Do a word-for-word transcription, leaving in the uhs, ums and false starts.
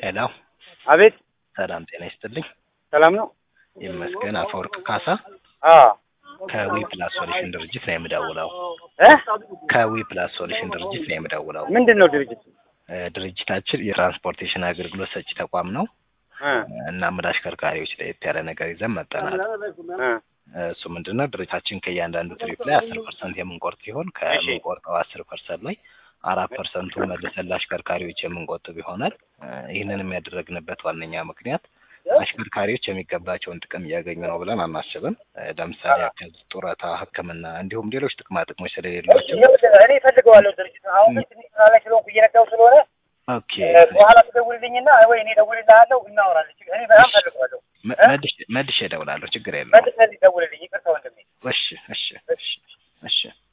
ሄሎ አቤት ሰላም ጤና ይስጥልኝ። ሰላም ነው ይመስገን። አፈወርቅ ካሳ አዎ ከዊ ፕላስ ሶሉሽን ድርጅት ነው የምደውለው። እ ከዊ ፕላስ ሶሉሽን ድርጅት ነው የምደውለው። ምንድነው ድርጅቱ? ድርጅታችን የትራንስፖርቴሽን አገልግሎት ሰጪ ተቋም ነው እ እና ምን አሽከርካሪዎች ላይ ያለ ነገር ይዘን መጥተናል። እ እሱ ምንድነው ድርጅታችን ከእያንዳንዱ ትሪፕ ላይ አስር ፐርሰንት የምንቆርጥ ሲሆን ከምንቆርጠው አስር ፐርሰንት ላይ አራት ፐርሰንት መልሰን ለአሽከርካሪዎች የምንቆጥብ ይሆናል። ይህንንም ያደረግንበት ዋነኛ ምክንያት አሽከርካሪዎች የሚገባቸውን ጥቅም እያገኙ ነው ብለን አናስብም። ለምሳሌ ያክል ጡረታ፣ ሕክምና እንዲሁም ሌሎች ጥቅማ ጥቅሞች ስለሌሏቸው እኔ እፈልገዋለሁ ድርጅቱ አሁን ትንሽ ስራ ላይ ስለሆንኩ እየነዳሁ ስለሆነ ኦኬ በኋላ ትደውልልኝና ወይ እኔ እደውልልሃለሁ እናወራለን። እኔ በጣም እፈልገዋለሁ። መልሼ መልሼ እደውላለሁ። ችግር የለውም። መልሰህ ደውልልኝ። ይቅርታ ወንድሜ። እሺ እሺ እሺ እሺ